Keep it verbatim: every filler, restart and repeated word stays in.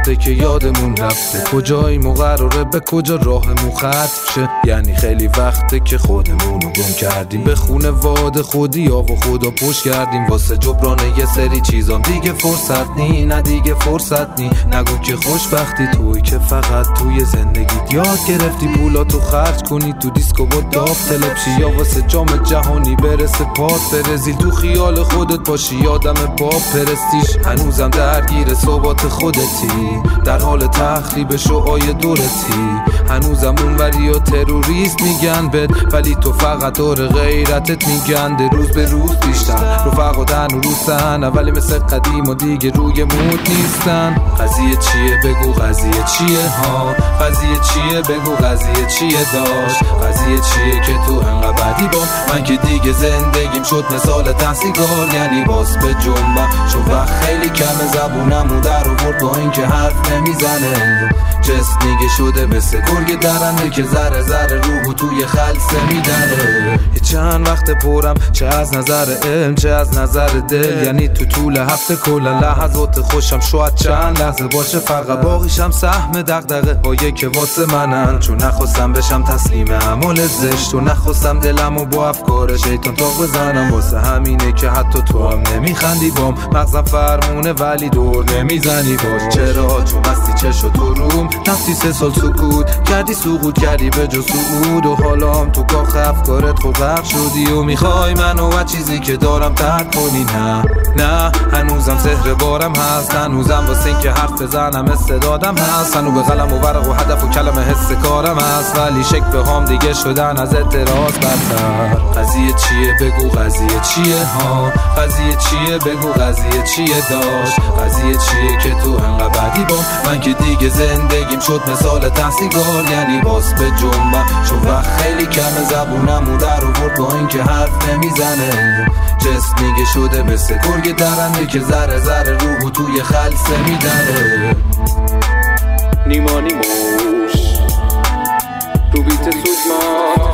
وقته که یادمون رفته کجایی مقرره به کجا راهمون ختم شه. یعنی خیلی وقته که خودمون رو گم کردیم به خونه واد خودی ها و خدا پشت کردیم واسه جبران یه سری چیزام. دیگه فرصت نی نه دیگه فرصت نی نگو که خوشبختی توی که فقط توی زندگیت یاد گرفتی پولاتو خرج کنی تو دیسکو با داف تلپشی یا واسه جام جهانی برسه پات برزیل تو خیال خودت باشی یادم با پرستیش. هنوزم درگیر ثبات خودتی در حال تخریب شعای دورتی هنوزم اونوری و تروریست میگن بد ولی تو فقط دور غیرتت میگن ده روز به روز بیشتر رفقا دن و روستن اولی مثل قدیم و دیگه روی مود نیستن. قضیه چیه بگو قضیه چیه ها قضیه چیه بگو قضیه چیه داشت قضیه چیه که تو انقدر بدی با من که دیگه زندگیم شد مثال تحصیلگار یعنی باز به جنبه چون وقت خیلی کمه زبونم و در آورد با این که حرف نمیزنه جست دیگه شده مثل گرگ درنده که ذره ذره روحو توی خلصه میدنه. چند وقت پرم چه از نظر علم چه از نظر دل یعنی تو طول هفته کلا لحظات خوشم شاید چند لحظه باشه فقط باقیشم سهم دغدغه هایی که واسه منن چون نخواستم بشم تسلیم اعمال زشت و نخواستم دلمو با افکار شیطان تا بزنم واسه همینه که حتی تو هم نمیخندی بام مغزم فرمونه ولی دور نمیزنی باش. چرا چون بستی چشو تو روم رفتی سه سال سکوت کردی سقوط کردی به جز سعود و حالا هم تو کاخ افکارت خود غرق شدی و میخوای منو و چیزی که دارم ترک کنی. نه نه هنوزم سحر بارم هست هنوزم واسه این که حرف بزنم استعدادم هست هنو به قلم و ورق و هدف و کلمه حس کارم هست ولی شک به هم دیگه شدن از اعتراض بدتر. قضیه چیه بگو قضیه چیه ها قضیه چیه بگو قضیه چیه داشت قضیه چیه که تو انقدر بدی با من که دیگه زندگیم شد مثال تحصیلگار یعنی باز به جنبه چون وقت خیلی کمه زبونم و در آورد با این که حرف نمیزنه جست دیگه شده مثل گرگ درنده که ذره ذره روحو توی خلصه میدنه. نیما نیموش رو بیت سوزما